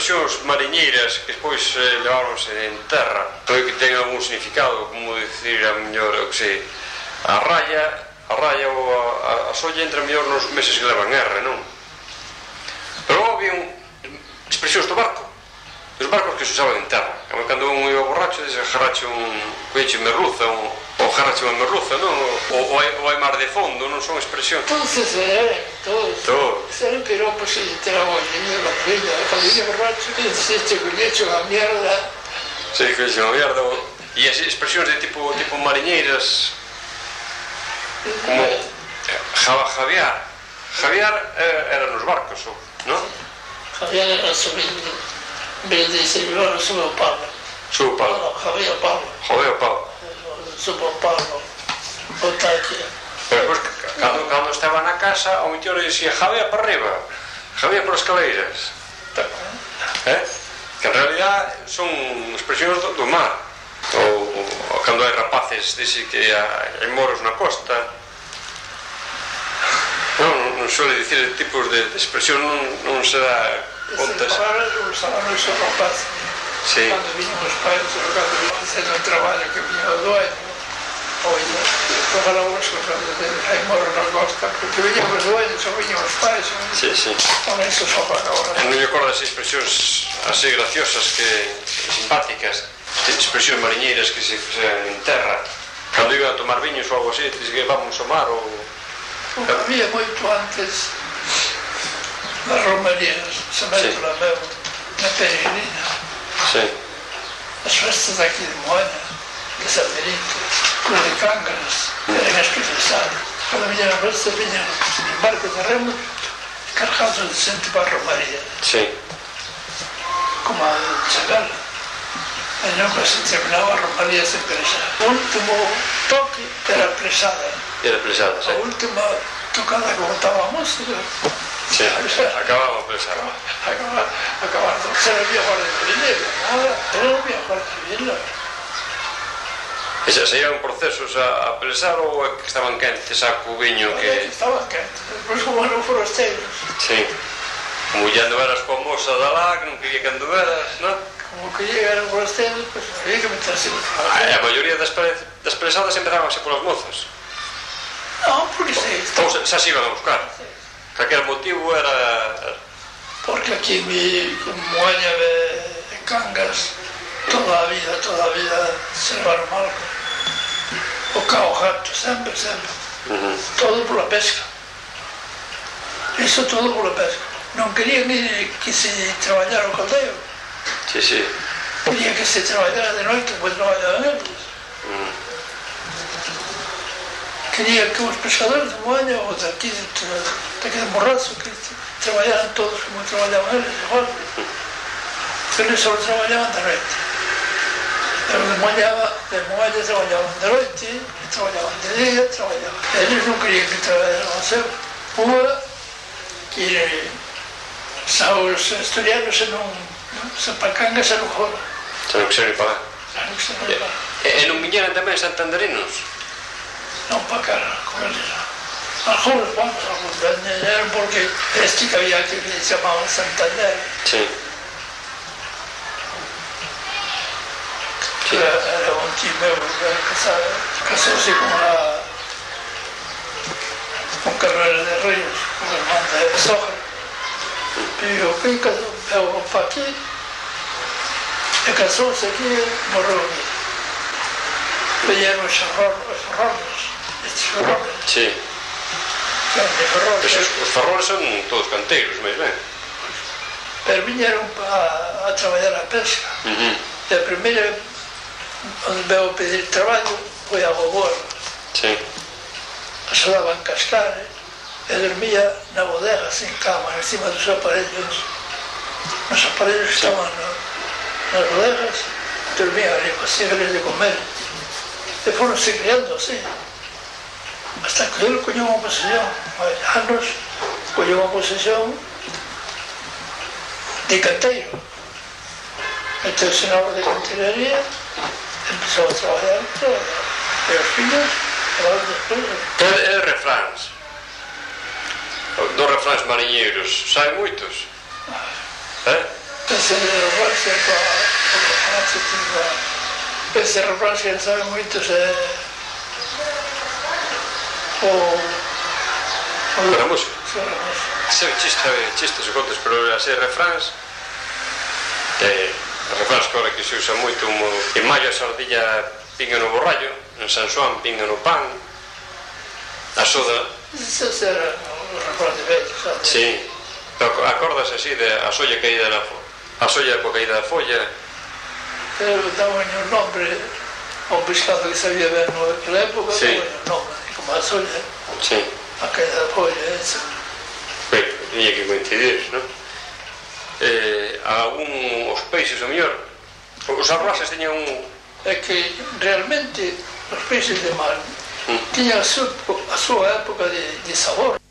expresións mariñeiras que despois leváronse en terra, que ten algún significado, como dicir a mellor, eu que sei, a raya ou a solla entra mellor nos meses que levan R, non? Pero había expresións do barco, dos barcos que se usaban en terra. Cando un iba borracho, dice jarrache un coche merluza, ou jarrache unha merluza, non? Ou hai mar de fondo, non son expresións. Todos todos. Eran piropos e te la voy, la bella, cando iba borracho, diciste que le echo a mierda. Sí, que le echo a mierda. E as expresións de tipo mariñeiras, como Javier era nos barcos, non? Javier era sobrino, en vez de ser ahora sube o Pablo. Javier Pablo. Sube o Pablo, o taque. Pero depois, cando estaba na casa, o mellor dicía Javier para arriba, Javier por escaleiras. Que en realidad son expresións do mar. Ou cando hai rapaces, dice que hai moros na costa. Non suele dicir tipos de expresión, non se dá contas. Usaban os rapaces. Cando viñan os pais, cando viñan facendo un traballo que viña o dueño, oye, regalamos hai moros na costa, porque viñan os dueños, ou viñan os pais, con eso só para agora. Non me acordo das expresións así graciosas, simpáticas, expresións mariñeiras que se usan en terra. Cando iban a tomar viños ou algo así, dice que vamos ao mar ou... Había moito antes das romerías, se meto na meu, na peregrina. As festas aquí de Moana, de San Benito, Cruz de Cangas, eran especializadas. Cando viñan as festas, viñan en barcos de remos cargados de xente para a romería. Como a Chagala. E nunca se terminaba a romería sen presar. O último toque era presada. A última tocada que botaba a música. Acababa presada. Acababa. Se non había guardia civil, nada. Non había guardia civil. E se iban procesos a presar ou que estaban quentes a cubiño que... Estaban quentes. Depois como non forasteiros. Como ya anduveras coa moza da lá, que non quería que anduveras, non? Como que llegaron forasteiros, pois había que meterse no forasteiros. A maioría das presadas empezábanse polas mozas. Non, porque xa se iban a buscar. Calquer motivo era... Porque aquí en Moaña de Cangas toda a vida se levaron algo. O cao gato, sempre. Todo pola pesca. Iso todo pola pesca. Non querían que se traballara o caldeo. Querían que se traballara de noite, pois traballaban eles. Querían que os pescadores de Moaña ou daqui de Morrazo que traballaran todos como traballaban eles igual. Eles só traballaban de noite. Pero de Moaña traballaban de noite, traballaban de día, traballaban. Eles non querían que traballaran ao seu. Que os asturianos se pacangas se non jodan. Se non quixeron ir para lá. E non viñeran tamén santanderinos? Non para cara con eles. Algunos vendieron porque este que había aquí que se llamaba Santander. Era un tío meu que casóse con Carrera de Ríos, con irmán de Soja. Viviu aquí, veu para aquí, e casóse aquí, morreu aquí. Veían os ferrones, estes ferrones. Os ferrones son todos canteiros, máis ben. Pero viñeron a traballar a pesca. E a primeira onde veu pedir traballo foi a Goboa. Axudaba a cascar e dormía na bodega sin cama, encima dos aparellos. Os aparellos que estaban nas bodegas, dormía ali, pasíales de comer. E foronse criando así. Hasta que ele colleu unha posesión, anos, colleu unha posesión de canteiro. Meteuse na obra de canteirería, empezou a traballar, e os fillos, traballan despois. E refráns? Dos refráns mariñeiros, saben moitos? ese arroxe coa chetiga. Ese arroxe sabe moito Para a música. Sabe chistes e contos, pero así refráns. Refráns que ahora que se usa moito, como en maio a sardilla pinga no borrallo, en San Xoán pinga no pan, a soda. Eso era os refráns de vello, sabe? Sí, acordas así de a solla caída na a solla coa caída da folla. Pero daban o nombre a un pescado que sabía ben naquela época, daban o nombre, como a solla, a caída da folla, eso. Pero tiña que coincidir, non? Os peixes, o mellor, os arroxes tiñan un... É que realmente os peixes de mar tiñan a súa época de sabor.